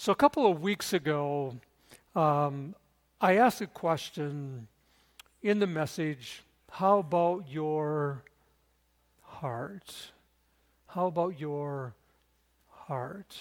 So a couple of weeks ago, I asked a question in the message, how about your heart? How about your heart?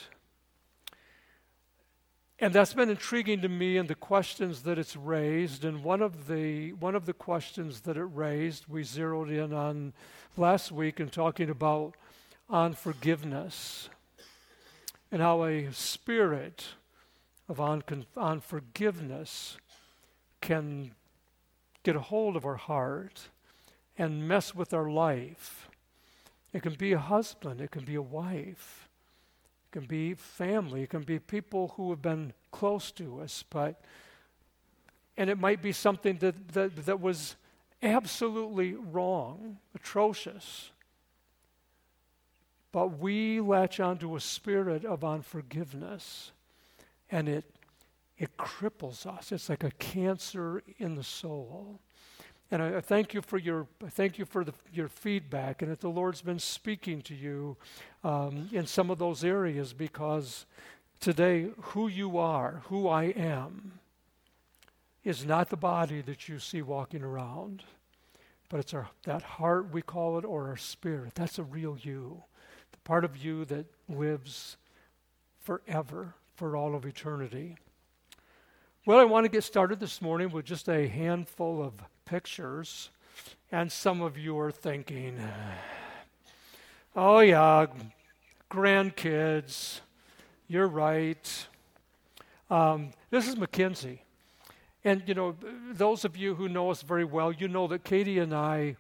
And that's been intriguing to me and the questions that it's raised. And one of the questions that it raised, we zeroed in on last week in talking about unforgiveness and how a spirit of unforgiveness can get a hold of our heart and mess with our life. It can be a husband, it can be a wife, it can be family, it can be people who have been close to us, and it might be something that was absolutely wrong, atrocious. But we latch onto a spirit of unforgiveness, and it cripples us. It's like a cancer in the soul. And I thank you for your feedback, and that the Lord's been speaking to you in some of those areas, because today who you are, who I am, is not the body that you see walking around, but it's that heart, we call it, or our spirit. That's a real you, the part of you that lives forever, for all of eternity. Well, I want to get started this morning with just a handful of pictures. And some of you are thinking, oh yeah, grandkids, you're right. This is Mackenzie. And you know, those of you who know us very well, you know that Katie and I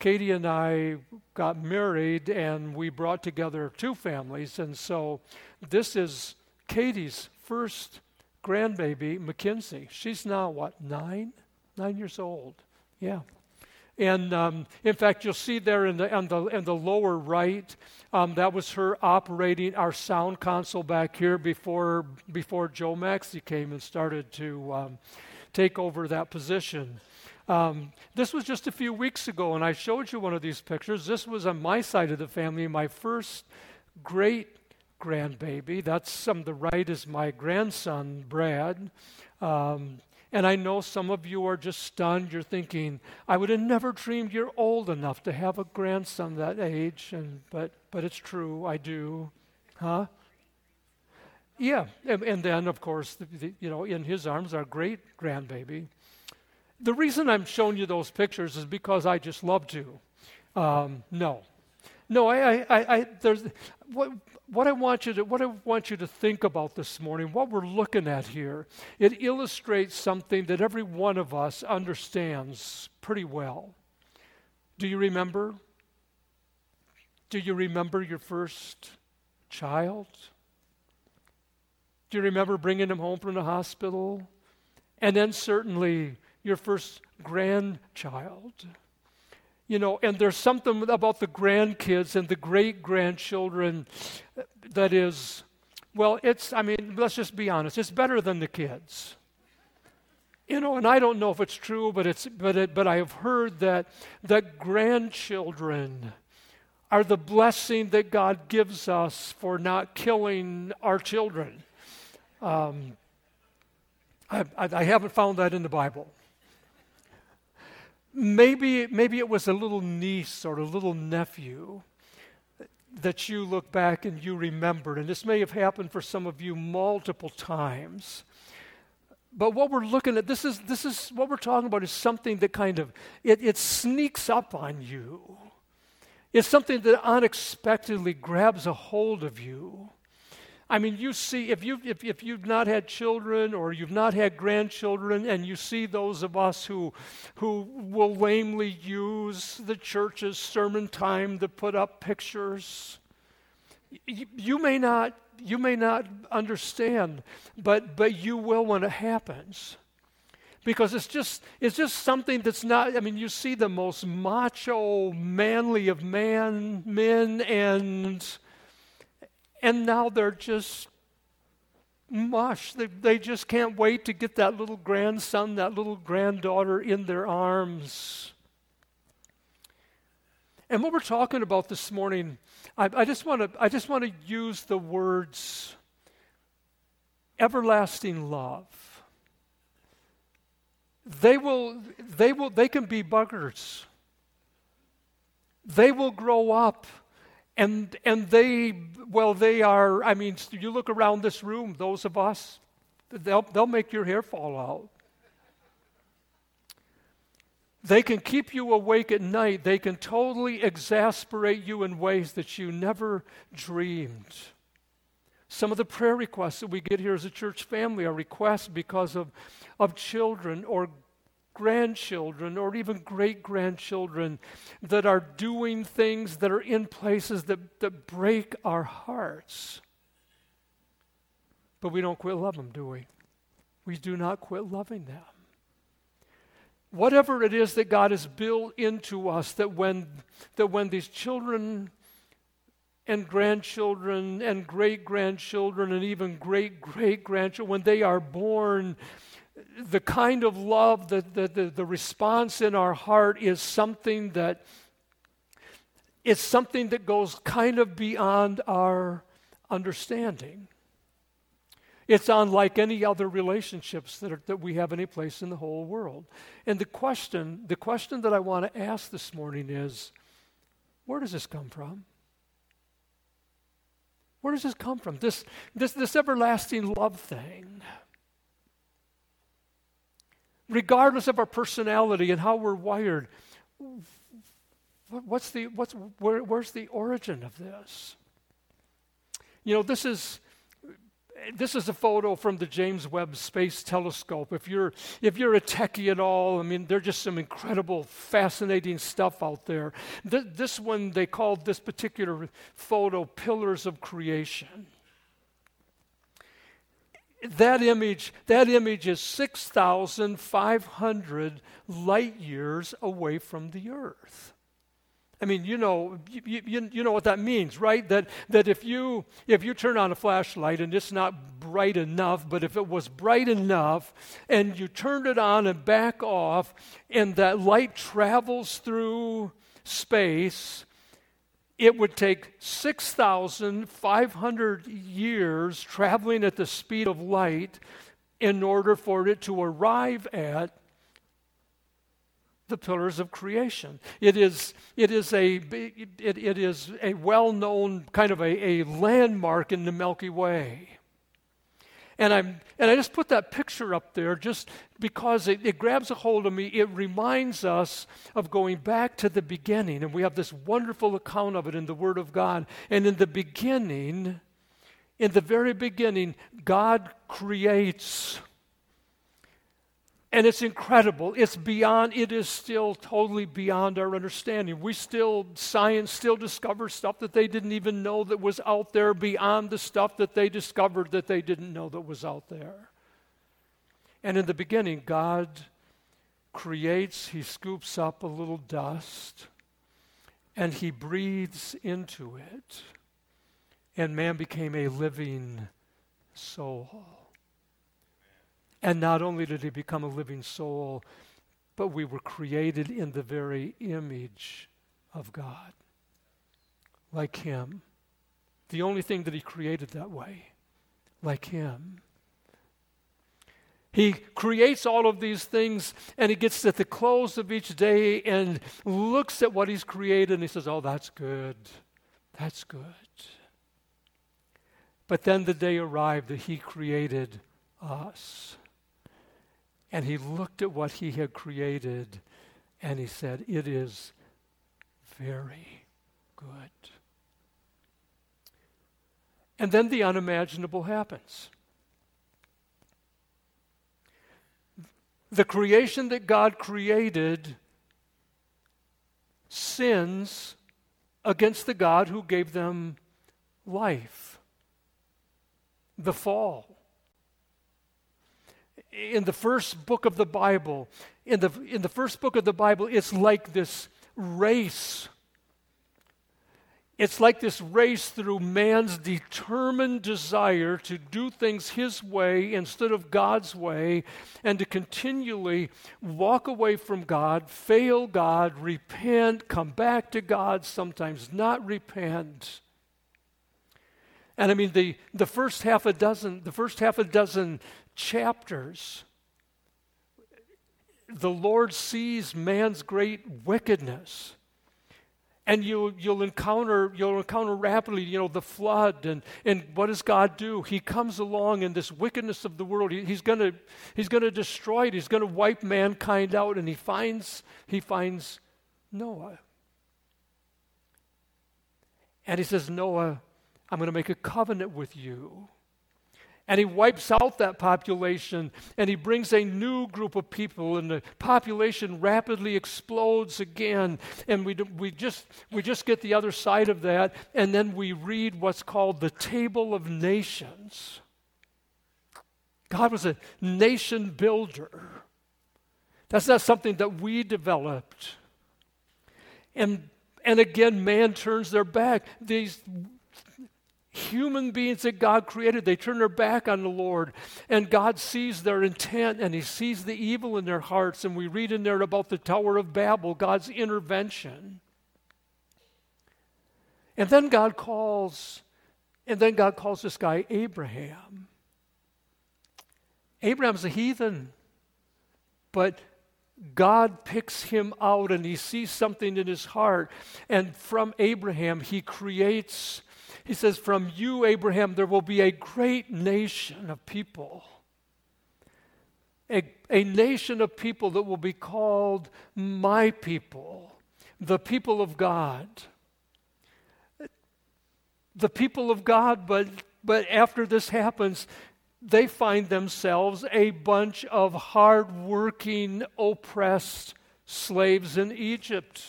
got married and we brought together two families. And so this is Katie's first grandbaby, Mackenzie. She's now, what, 9 years old. Yeah. And in fact, you'll see there in the lower right, that was her operating our sound console back here before Joe Maxey came and started to take over that position. This was just a few weeks ago, and I showed you one of these pictures. This was on my side of the family, my first great grandbaby. That's on the right is my grandson, Brad. And I know some of you are just stunned. You're thinking, I would have never dreamed you're old enough to have a grandson that age. But it's true, I do. Huh? Yeah, and then, of course, in his arms, our great grandbaby. The reason I'm showing you those pictures is because I just love to. No, there's what I want you to think about this morning, what we're looking at here, it illustrates something that every one of us understands pretty well. Do you remember? Do you remember your first child? Do you remember bringing him home from the hospital? And then certainly your first grandchild. You know, and there's something about the grandkids and the great-grandchildren that is, well, let's just be honest, it's better than the kids. You know, and I don't know if it's true, but I have heard that grandchildren are the blessing that God gives us for not killing our children. I haven't found that in the Bible. Maybe it was a little niece or a little nephew that you look back and you remembered, and this may have happened for some of you multiple times. But what we're looking at, this is what we're talking about, is something that kind of it sneaks up on you. It's something that unexpectedly grabs a hold of you. I mean, you see, if you've not had children or you've not had grandchildren, and you see those of us who will lamely use the church's sermon time to put up pictures, you may not understand, but you will when it happens. Because it's just something that's not, I mean, you see the most macho, manly of men, and now they're just mush. They just can't wait to get that little grandson, that little granddaughter in their arms. And what we're talking about this morning, I just want to use the words everlasting love. They can be buggers. They will grow up and they are, I mean, you look around this room, those of us, they'll make your hair fall out. They can keep you awake at night. They can totally exasperate you in ways that you never dreamed. Some of the prayer requests that we get here as a church family are requests because of children or grandchildren or even great-grandchildren that are doing things that are in places that break our hearts. But we don't quit loving them, do we? We do not quit loving them. Whatever it is that God has built into us, that when these children and grandchildren and great-grandchildren and even great-great-grandchildren, when they are born, the kind of love, the response in our heart is something that goes kind of beyond our understanding. It's unlike any other relationships that we have any place in the whole world. And the question that I want to ask this morning is, where does this come from? Where does this come from? This everlasting love thing. Regardless of our personality and how we're wired, where's the origin of this? You know, this is a photo from the James Webb Space Telescope. If you're a techie at all, I mean, there's just some incredible, fascinating stuff out there. This one, they called this particular photo Pillars of Creation. That image is 6,500 light years away from the earth. I mean, you know what that means, right? That if you turn on a flashlight and it's not bright enough, but if it was bright enough and you turned it on and back off and that light travels through space, it would take 6,500 years traveling at the speed of light in order for it to arrive at the pillars of creation. It is a well-known kind of a landmark in the Milky Way. And I just put that picture up there just because it grabs a hold of me. It reminds us of going back to the beginning. And we have this wonderful account of it in the Word of God. And in the very beginning, God creates. And it's incredible. It is still totally beyond our understanding. Science still discovers stuff that they didn't even know that was out there beyond the stuff that they discovered that they didn't know that was out there. And in the beginning, God creates, He scoops up a little dust, and He breathes into it. And man became a living soul. And not only did he become a living soul, but we were created in the very image of God, like Him. The only thing that He created that way, like Him. He creates all of these things, and He gets to the close of each day and looks at what He's created, and He says, oh, that's good. That's good. But then the day arrived that He created us. And He looked at what He had created and He said, it is very good. And then the unimaginable happens. The creation that God created sins against the God who gave them life. The fall. In the first book of the Bible, it's like this race. It's like this race through man's determined desire to do things his way instead of God's way, and to continually walk away from God, fail God, repent, come back to God, sometimes not repent. And I mean, the first half a dozen chapters, the Lord sees man's great wickedness. And you'll encounter rapidly, the flood, and what does God do? He comes along in this wickedness of the world. He's gonna destroy it. He's gonna wipe mankind out, and he finds Noah. And he says, Noah, I'm gonna make a covenant with you. And he wipes out that population, and he brings a new group of people, and the population rapidly explodes again. And we just get the other side of that, and then we read what's called the Table of Nations. God was a nation builder. That's not something that we developed. And again, man turns their back. These human beings that God created, they turn their back on the Lord, and God sees their intent, and he sees the evil in their hearts. And we read in there about the Tower of Babel, God's intervention. And then God calls this guy Abraham. Abraham's a heathen, but God picks him out, and he sees something in his heart, and from Abraham he says, from you, Abraham, there will be a great nation of people. A nation of people that will be called my people, the people of God. The people of God, but after this happens, they find themselves a bunch of hard-working, oppressed slaves in Egypt.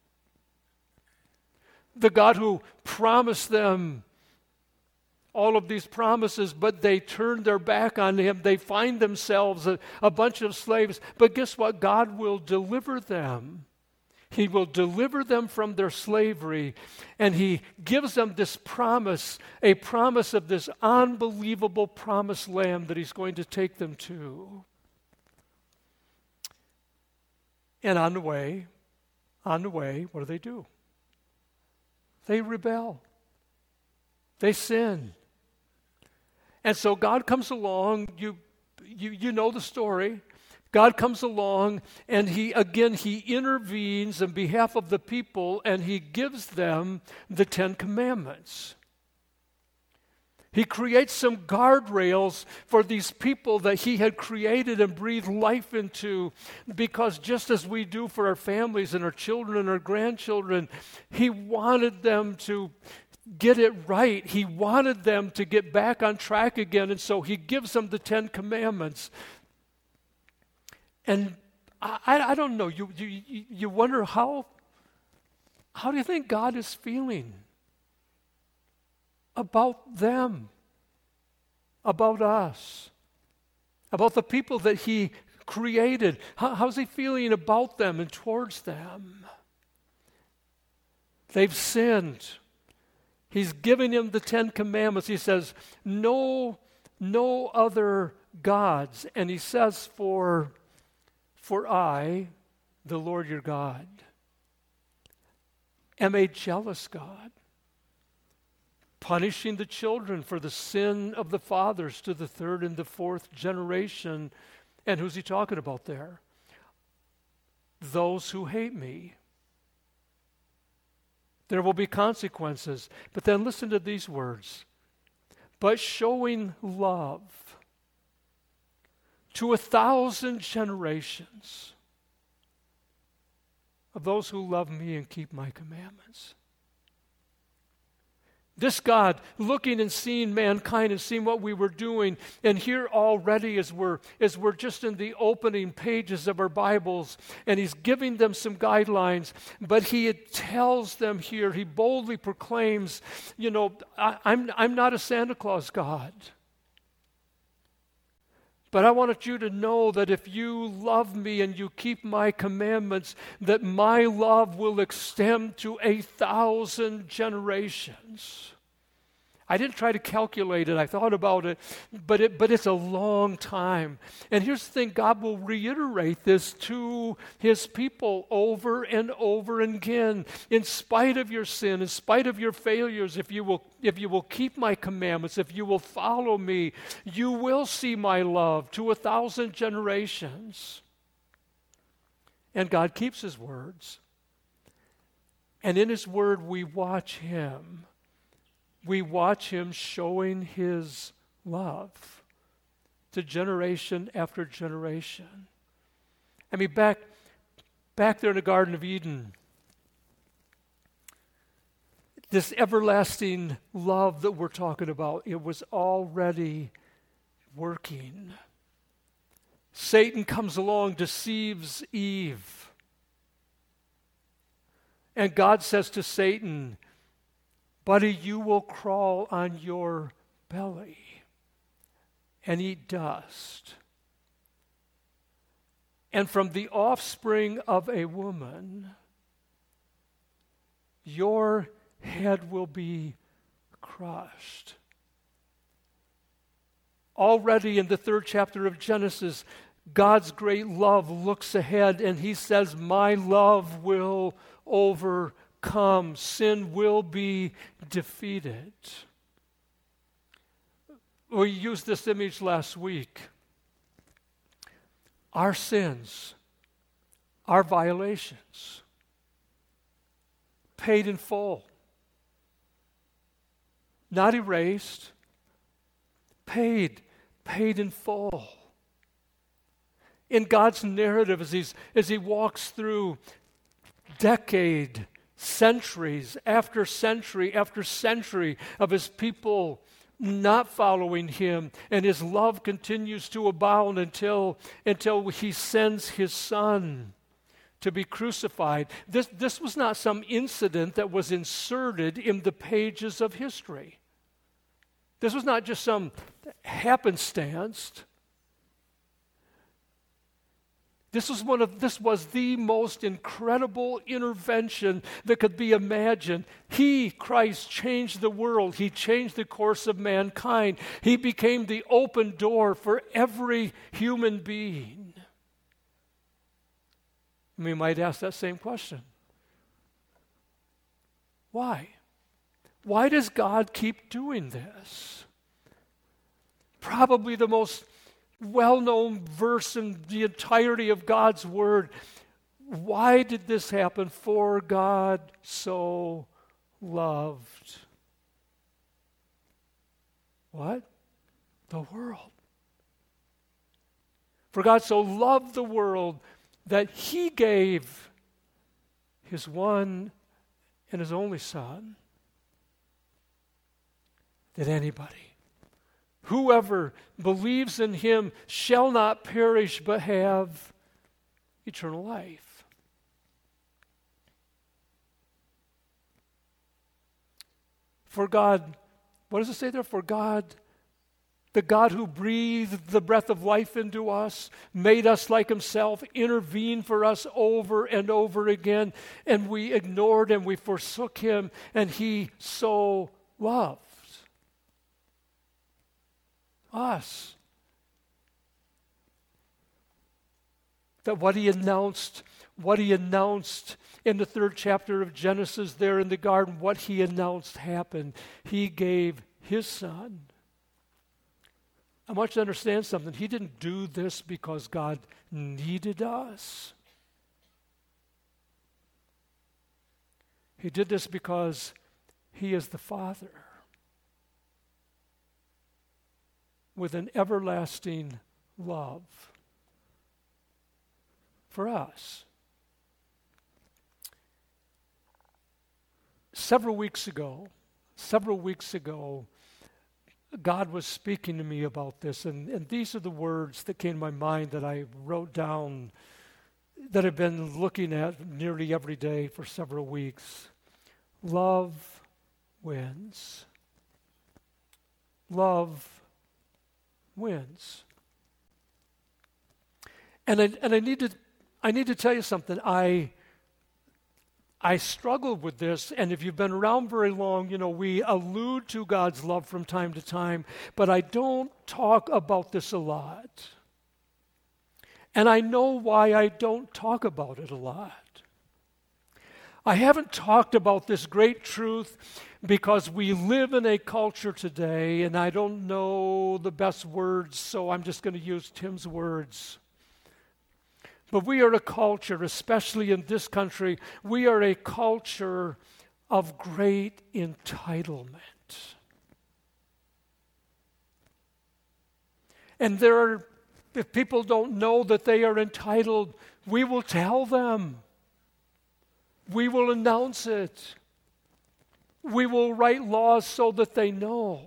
The God who promised them all of these promises, but they turned their back on him. They find themselves a bunch of slaves. But guess what? God will deliver them. He will deliver them from their slavery. And he gives them this promise, a promise of this unbelievable promised land that he's going to take them to. And on the way, what do? They rebel. They sin. And so God comes along, you know the story. God comes along, and he intervenes on behalf of the people, and he gives them the 10 Commandments. He creates some guardrails for these people that he had created and breathed life into, because just as we do for our families and our children and our grandchildren, he wanted them to get it right. He wanted them to get back on track again, and so he gives them the 10 Commandments. And I don't know, you wonder how do you think God is feeling about them, about us, about the people that he created? How's he feeling about them and towards them? They've sinned. He's giving them the 10 Commandments. He says, no other gods. And he says, for I, the Lord your God, am a jealous God, punishing the children for the sin of the fathers to the 3rd and the 4th generation. And who's he talking about there? Those who hate me. There will be consequences. But then listen to these words. But showing love to 1,000 generations of those who love me and keep my commandments. This God looking and seeing mankind and seeing what we were doing, and here already as we're just in the opening pages of our Bibles, and he's giving them some guidelines, but he tells them here, he boldly proclaims, I'm not a Santa Claus God. But I wanted you to know that if you love me and you keep my commandments, that my love will extend to 1,000 generations. I didn't try to calculate it. I thought about it, but it's a long time. And here's the thing, God will reiterate this to his people over and over again. In spite of your sin, in spite of your failures, if you will keep my commandments, if you will follow me, you will see my love to 1,000 generations. And God keeps his words. And in his word, we watch him. We watch him showing his love to generation after generation. I mean, back there in the Garden of Eden, this everlasting love that we're talking about, it was already working. Satan comes along, deceives Eve. And God says to Satan, buddy, you will crawl on your belly and eat dust. And from the offspring of a woman, your head will be crushed. Already in the 3rd chapter of Genesis, God's great love looks ahead and he says, my love will overcome. Sin will be defeated. We used this image last week. Our sins, our violations, paid in full. Not erased, paid in full. In God's narrative, as he walks through decade, centuries after century after century of his people not following him, and his love continues to abound until he sends his son to be crucified. This was not some incident that was inserted in the pages of history. This was not just some happenstance. This was the most incredible intervention that could be imagined. He, Christ, changed the world. He changed the course of mankind. He became the open door for every human being. We might ask that same question. Why? Why does God keep doing this? Probably the most well-known verse in the entirety of God's Word. Why did this happen? For God so loved. What? The world. For God so loved the world that he gave his one and his only Son, that anybody, whoever believes in him shall not perish but have eternal life. For God, what does it say there? For God, the God who breathed the breath of life into us, made us like himself, intervened for us over and over again, and we ignored and we forsook him, and he so loved us. That what he announced in the 3rd chapter of Genesis there in the garden, what he announced happened. He gave his Son. I want you to understand something. He didn't do this because God needed us. He did this because he is the Father with an everlasting love for us. Several weeks ago, God was speaking to me about this, and these are the words that came to my mind that I wrote down, that I've been looking at nearly every day for several weeks. Love wins. Love wins. And I need to tell you something. I I struggled with this, and if you've been around very long, we allude to God's love from time to time, but I don't talk about this a lot. And I know why I don't talk about it a lot. I haven't talked about this great truth because we live in a culture today, and I don't know the best words, so I'm just going to use Tim's words. But we are a culture, especially in this country, we are a culture of great entitlement. And if people don't know that they are entitled, we will tell them. We will announce it. We will write laws so that they know.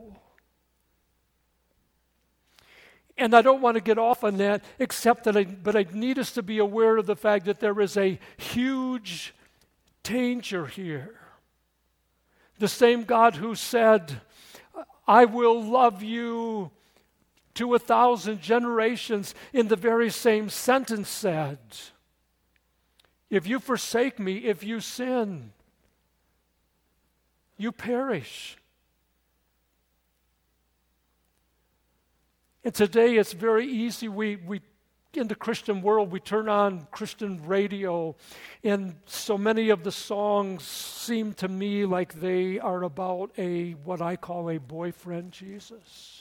And I don't want to get off on that, except that I need us to be aware of the fact that there is a huge danger here. The same God who said, I will love you to 1,000 generations, in the very same sentence said, if you forsake me, if you sin, you perish. And today it's very easy. We in the Christian world, we turn on Christian radio, and so many of the songs seem to me like they are about what I call a boyfriend Jesus.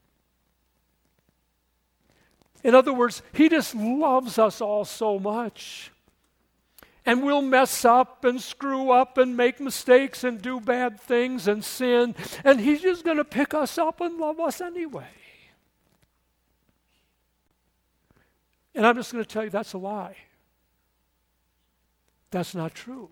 In other words, he just loves us all so much. And we'll mess up and screw up and make mistakes and do bad things and sin, and he's just going to pick us up and love us anyway. And I'm just going to tell you that's a lie. That's not true.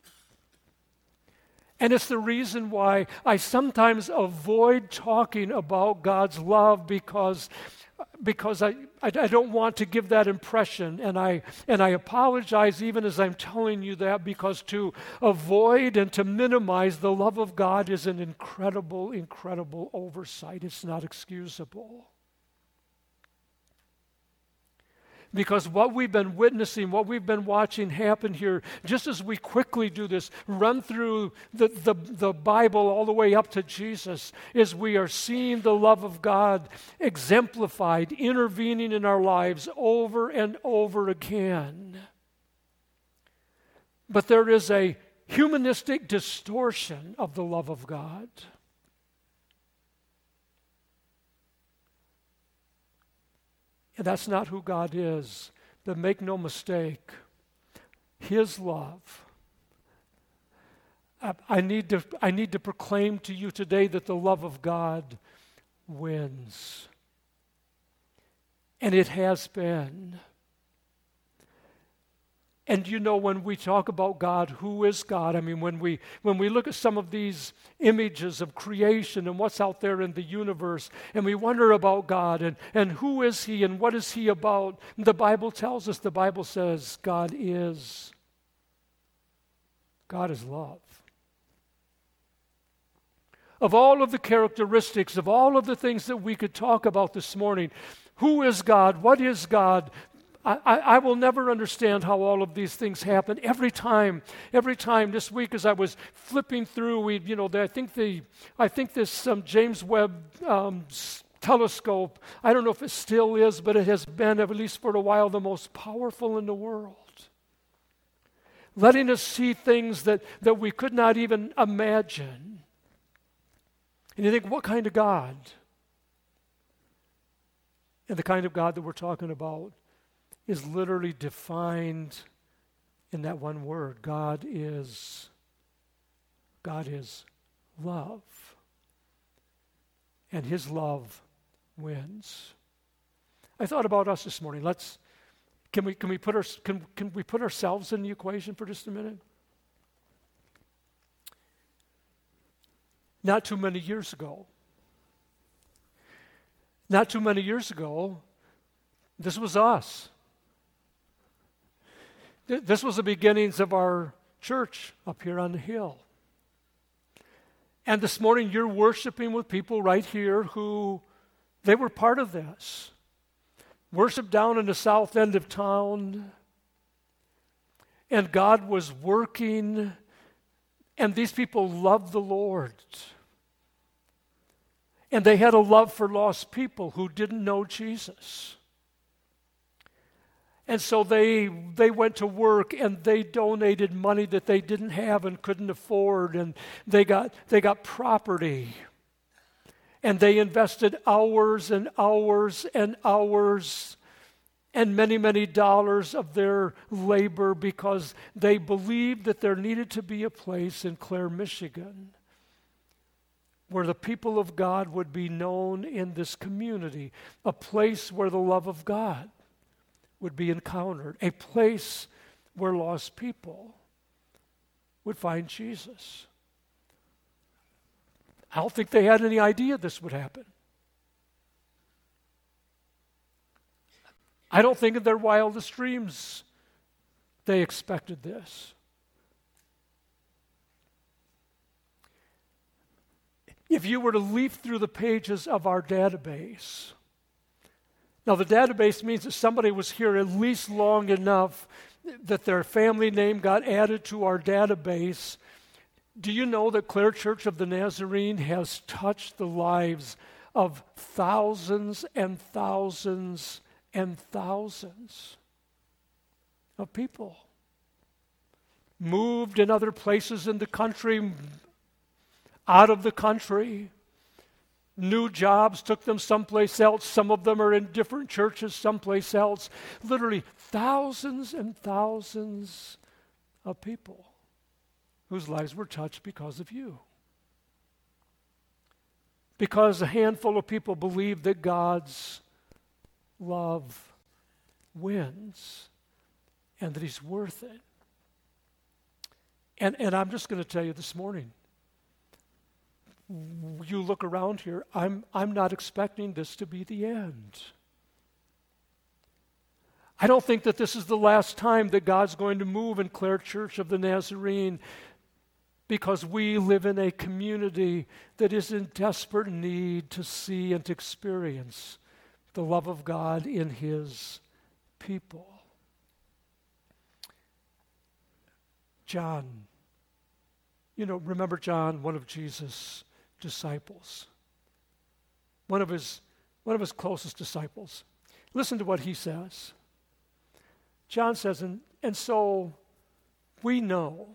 And it's the reason why I sometimes avoid talking about God's love because I don't want to give that impression, and I apologize even as I'm telling you that, because to avoid and to minimize the love of God is an incredible, incredible oversight. It's not excusable. Because what we've been witnessing, what we've been watching happen here, just as we quickly do this, run through the Bible all the way up to Jesus, is we are seeing the love of God exemplified, intervening in our lives over and over again. But there is a humanistic distortion of the love of God. And that's not who God is. But make no mistake, his love. I need to proclaim to you today that the love of God wins. And it has been. And when we talk about God, who is God? I mean, when we look at some of these images of creation and what's out there in the universe, and we wonder about God and who is he and what is he about, the Bible tells us, the Bible says God is love. Of all of the characteristics, of all of the things that we could talk about this morning, who is God? What is God? I will never understand how all of these things happen. Every time this week as I was flipping through, I think this James Webb telescope, I don't know if it still is, but it has been, at least for a while, the most powerful in the world. Letting us see things that we could not even imagine. And you think, what kind of God? And the kind of God that we're talking about is literally defined in that one word. God is love. And his love wins. I thought about us this morning. Can we put ourselves in the equation for just a minute? Not too many years ago, this was us. This was the beginnings of our church up here on the hill. And this morning you're worshiping with people right here who, they were part of this. Worship down in the south end of town. And God was working, and these people loved the Lord. And they had a love for lost people who didn't know Jesus. And so they went to work and they donated money that they didn't have and couldn't afford, and they got property. And they invested hours and hours and hours and many, many dollars of their labor because they believed that there needed to be a place in Clare, Michigan, where the people of God would be known in this community, a place where the love of God would be encountered, a place where lost people would find Jesus. I don't think they had any idea this would happen. I don't think in their wildest dreams they expected this. If you were to leaf through the pages of our database, now the database means that somebody was here at least long enough that their family name got added to our database. Do you know that Clare Church of the Nazarene has touched the lives of thousands and thousands and thousands of people? Moved in other places in the country, out of the country. New jobs took them someplace else. Some of them are in different churches someplace else. Literally thousands and thousands of people whose lives were touched because of you. Because a handful of people believe that God's love wins and that He's worth it. And I'm just going to tell you this morning, you look around here, I'm not expecting this to be the end. I don't think that this is the last time that God's going to move in Clare Church of the Nazarene, because we live in a community that is in desperate need to see and to experience the love of God in His people. John, remember John, one of Jesus' disciples, one of his closest disciples. Listen to what he says. John says, and so we know.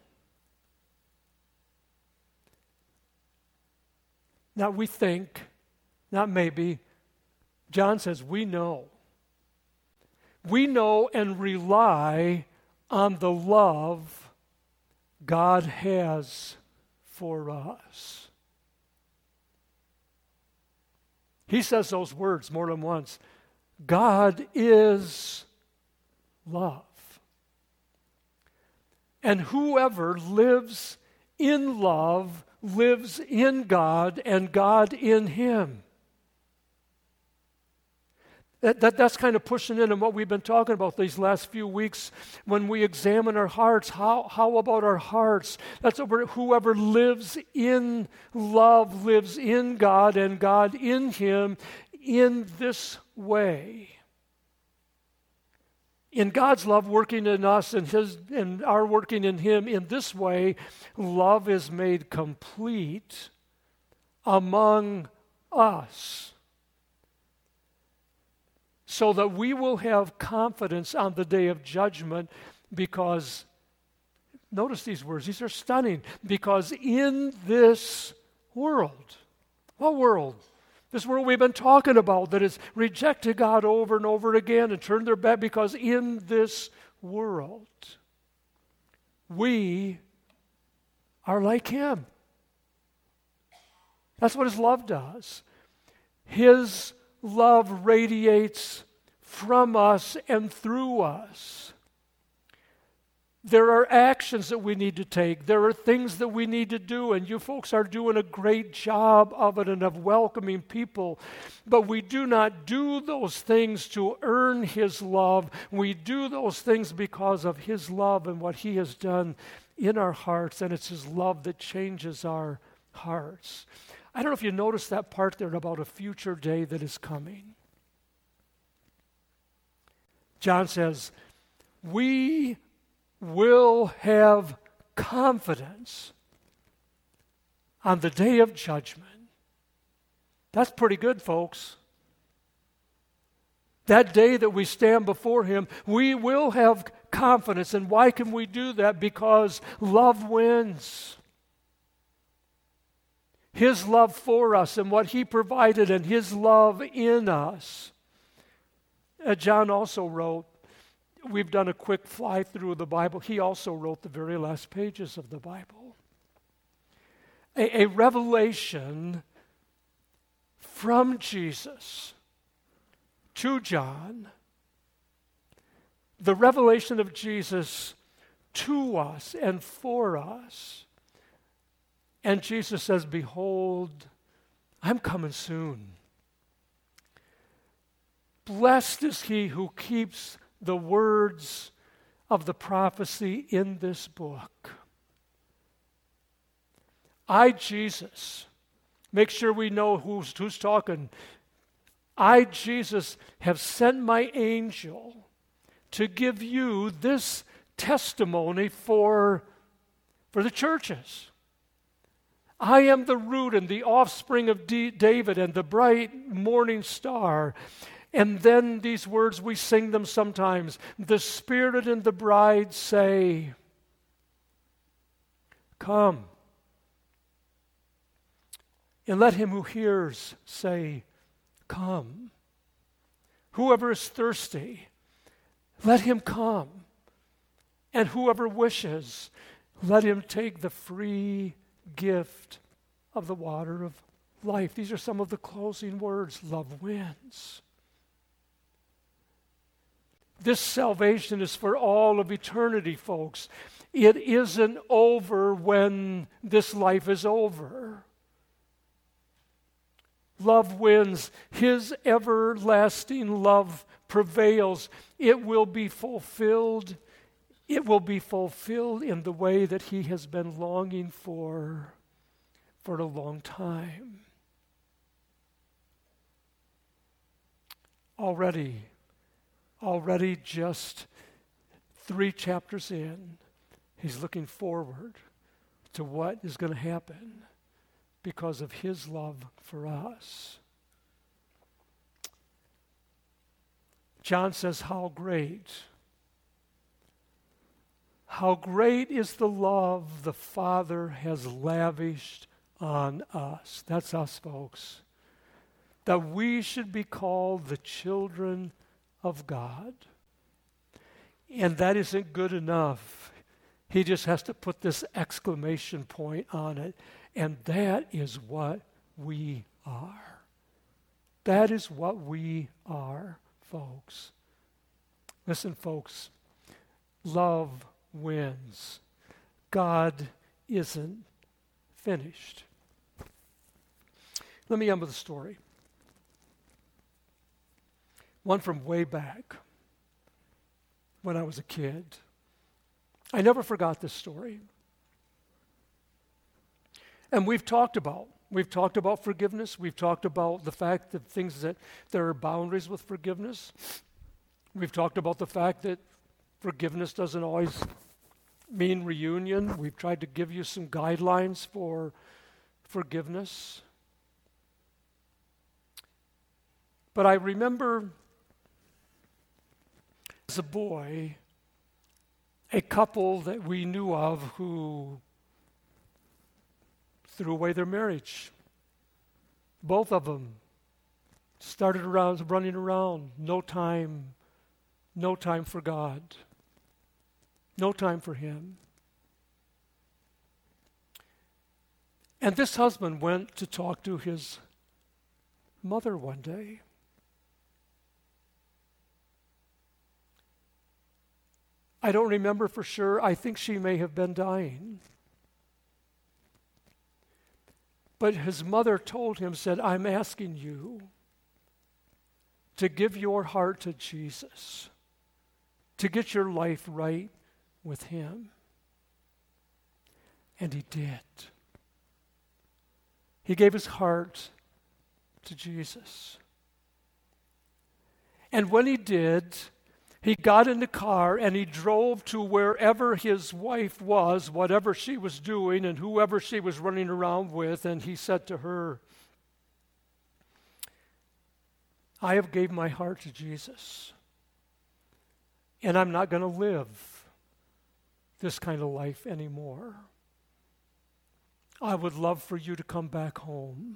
Not we think, not maybe. John says, we know. We know and rely on the love God has for us. He says those words more than once. God is love. And whoever lives in love lives in God and God in him. That's kind of pushing in on what we've been talking about these last few weeks when we examine our hearts. How about our hearts? That's whoever lives in love lives in God and God in him in this way. In God's love working in us and our working in him in this way, love is made complete among us, so that we will have confidence on the day of judgment, because, notice these words, these are stunning, because in this world, what world? This world we've been talking about that has rejected God over and over again and turned their back, because in this world, we are like him. That's what his love does. His love radiates from us and through us. There are actions that we need to take. There are things that we need to do, and you folks are doing a great job of it and of welcoming people. But we do not do those things to earn his love. We do those things because of his love and what he has done in our hearts, and it's his love that changes our hearts. I don't know if you noticed that part there about a future day that is coming. John says, we will have confidence on the day of judgment. That's pretty good, folks. That day that we stand before Him, we will have confidence. And why can we do that? Because love wins. His love for us and what He provided and His love in us. John also wrote, we've done a quick fly through of the Bible. He also wrote the very last pages of the Bible. A revelation from Jesus to John, the revelation of Jesus to us and for us. And Jesus says, behold, I'm coming soon. Blessed is he who keeps the words of the prophecy in this book. I, Jesus, make sure we know who's talking. I, Jesus, have sent my angel to give you this testimony for the churches. I am the root and the offspring of David and the bright morning star. And then these words, we sing them sometimes. The Spirit and the bride say, come. And let him who hears say, come. Whoever is thirsty, let him come. And whoever wishes, let him take the free gift of the water of life. These are some of the closing words. Love wins. This salvation is for all of eternity, folks. It isn't over when this life is over. Love wins. His everlasting love prevails. It will be fulfilled. It will be fulfilled in the way that He has been longing for a long time. Already just 3 chapters in, He's looking forward to what is going to happen because of His love for us. John says, how great is the love the Father has lavished on us. That's us, folks. That we should be called the children of God. And that isn't good enough. He just has to put this exclamation point on it. And that is what we are. That is what we are, folks. Listen, folks. Love wins. God isn't finished. Let me end with a story. One from way back when I was a kid. I never forgot this story. And we've talked about forgiveness. We've talked about the fact that there are boundaries with forgiveness. We've talked about the fact that forgiveness doesn't always mean reunion. We've tried to give you some guidelines for forgiveness. But I remember as a boy, a couple that we knew of who threw away their marriage. Both of them started running around, no time for God, no time for Him. And this husband went to talk to his mother one day. I don't remember for sure. I think she may have been dying. But his mother told him, said, I'm asking you to give your heart to Jesus, to get your life right with Him. And he did. He gave his heart to Jesus. And when he did, He got in the car and he drove to wherever his wife was, whatever she was doing and whoever she was running around with, and he said to her, I have gave my heart to Jesus, and I'm not going to live this kind of life anymore. I would love for you to come back home.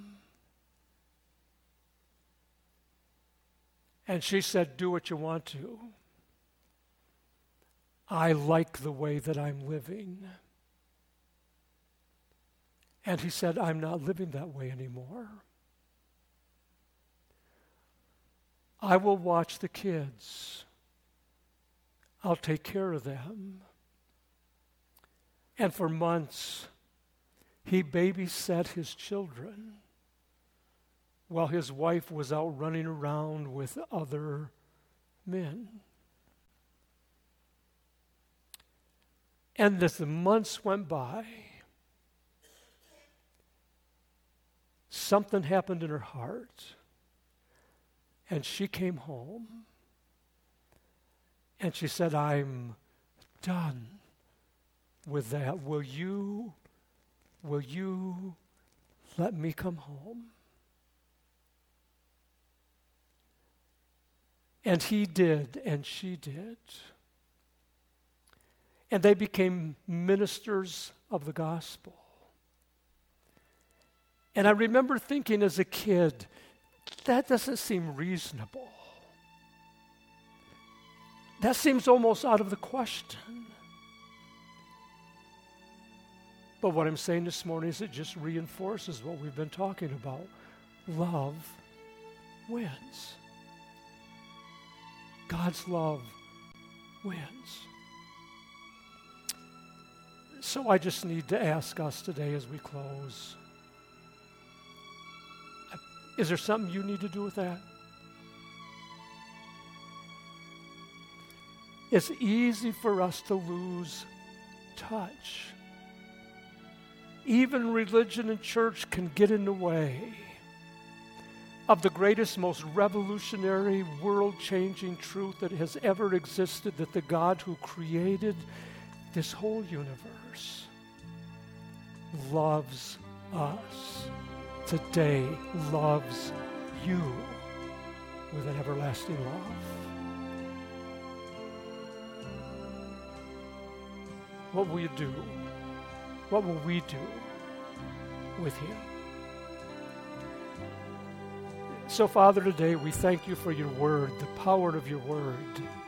And she said, do what you want to. I like the way that I'm living. And he said, I'm not living that way anymore. I will watch the kids. I'll take care of them. And for months, he babysat his children while his wife was out running around with other men. And as the months went by, something happened in her heart. And she came home. And she said, I'm done with that. Will you let me come home? And he did, and she did. And they became ministers of the gospel. And I remember thinking as a kid, that doesn't seem reasonable. That seems almost out of the question. But what I'm saying this morning is it just reinforces what we've been talking about. Love wins. God's love wins. So I just need to ask us today as we close, is there something you need to do with that? It's easy for us to lose touch. Even religion and church can get in the way of the greatest, most revolutionary, world-changing truth that has ever existed, that the God who created this whole universe loves us. Today loves you with an everlasting love. What will you do? What will we do with him? So, Father, today we thank you for your word, the power of your word.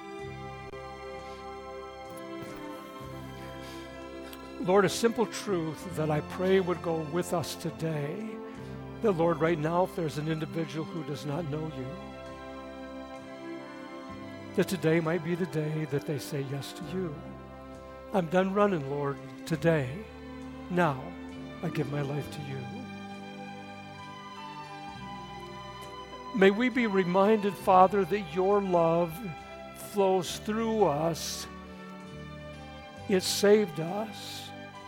Lord, a simple truth that I pray would go with us today. That, Lord, right now, if there's an individual who does not know you, that today might be the day that they say yes to you. I'm done running, Lord, today. Now, I give my life to you. May we be reminded, Father, that your love flows through us. It saved us.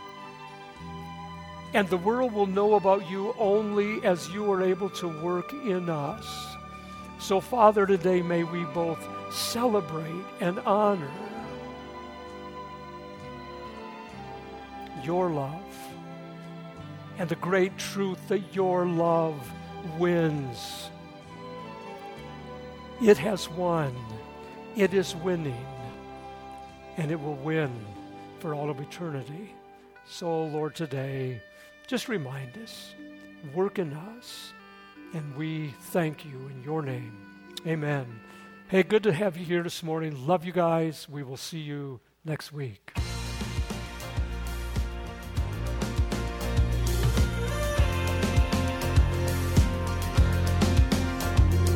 And the world will know about you only as you are able to work in us. So, Father, today may we both celebrate and honor your love and the great truth that your love wins. It has won. It is winning. And it will win for all of eternity. So, Lord, today, just remind us, work in us, and we thank you in your name. Amen. Hey, good to have you here this morning. Love you guys. We will see you next week.